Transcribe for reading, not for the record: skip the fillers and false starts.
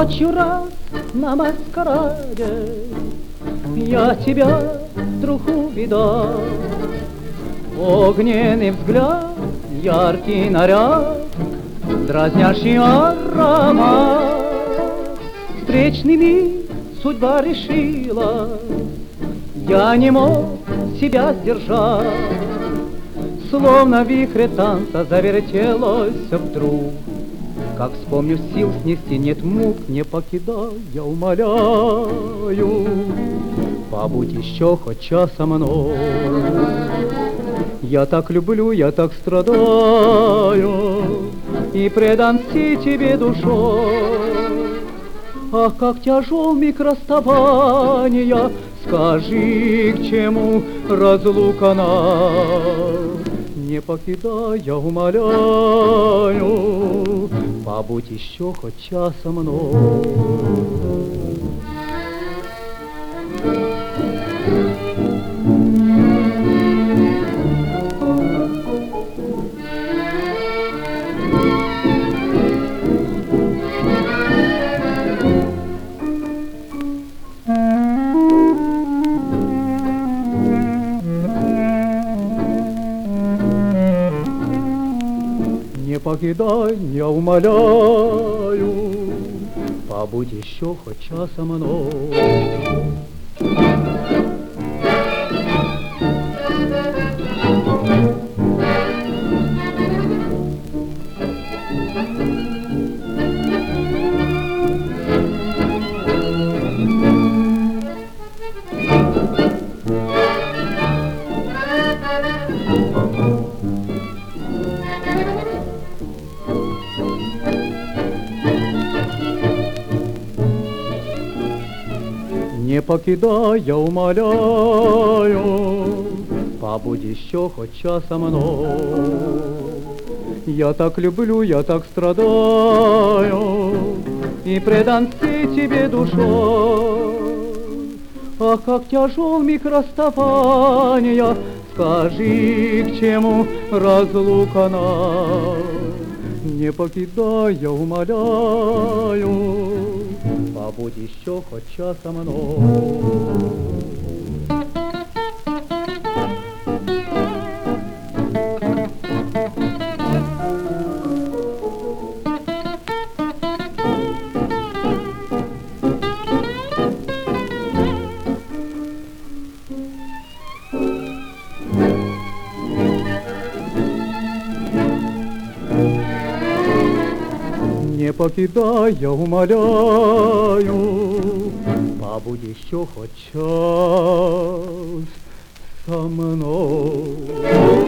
Ночью раз на маскараде я тебя вдруг увидал. Огненный взгляд, яркий наряд, дразнящий аромат. Встречный миг судьба решила, я не мог себя сдержать. Словно в вихре танца завертелось вдруг. Как вспомню, сил снести нет мук, не покидай, я умоляю, побудь еще хоть час со мной. Я так люблю, я так страдаю, и предан всей тебе душой. Ах, как тяжел миг расставания, скажи, к чему разлука нас? Не покидай, я умоляю, побудь еще хоть час со мной. Не покидай, я умоляю, побудь еще хоть час со мной. Не покидай, я умоляю, побудь еще хоть час со мной. Я так люблю, я так страдаю, и предан всей тебе душой. Ах, как тяжел миг расставания, скажи, к чему разлука нас? Не покидай, я умоляю, побудь еще хоть час со мной. Не покидай, я умоляю, побудь еще хоть час со мной.